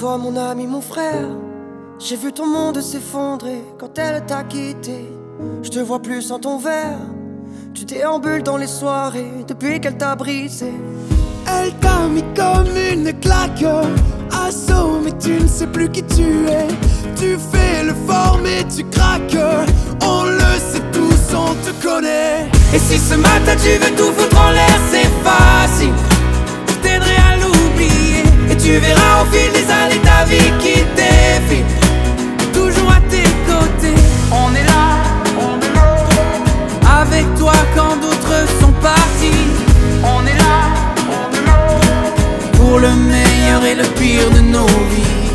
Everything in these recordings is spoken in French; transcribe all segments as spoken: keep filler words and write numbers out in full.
toi mon ami, mon frère. J'ai vu ton monde s'effondrer quand elle t'a quitté. Je te vois plus sans ton verre. Tu déambules dans les soirées depuis qu'elle t'a brisé. Elle t'a mis comme une claque, assaut mais tu ne sais plus qui tu es. Tu fais le fort mais tu craques. On le sait tous, on te connaît. Et si ce matin tu veux tout foutre en l'air, c'est facile, je t'aiderai à l'oublier. Et tu verras au fil des années ta vie qui défile, toujours à tes côtés. On est là, on est là, avec toi quand d'autres sont partis. On est là, on est là, pour le meilleur et le pire de nos vies.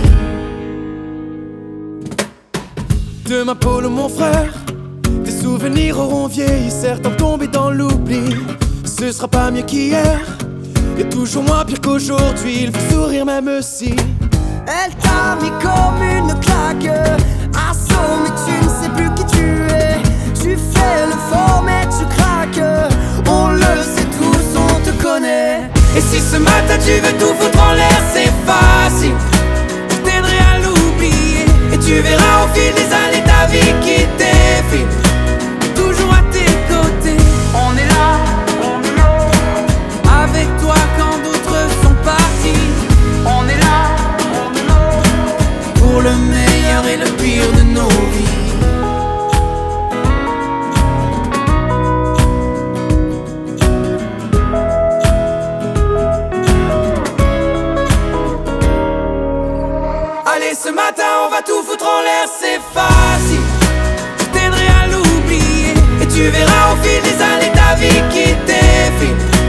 Demain Paul mon frère, tes souvenirs auront vieilli, certains tombés dans l'oubli. Ce sera pas mieux qu'hier, et toujours moins pire qu'aujourd'hui. Il faut sourire même si elle t'a mis comme une claque, assaut mais tu ne sais plus qui tu es. Tu fais le fort mais tu craques. On le sait tous, on te connaît. Et si ce matin tu veux tout foutre en l'air, c'est facile, je t'aiderai à l'oublier. Et tu verras au fil des années ta vie qui défile, toujours à tes côtés. On est là, on est là, avec toi quand d'autres sont partis. On est là, on est là, pour le meilleur et le pire de nos vies. Allez, ce matin on va tout foutre en l'air, c'est facile, je t'aiderai à l'oublier. Et tu verras au fil des années ta vie qui défile,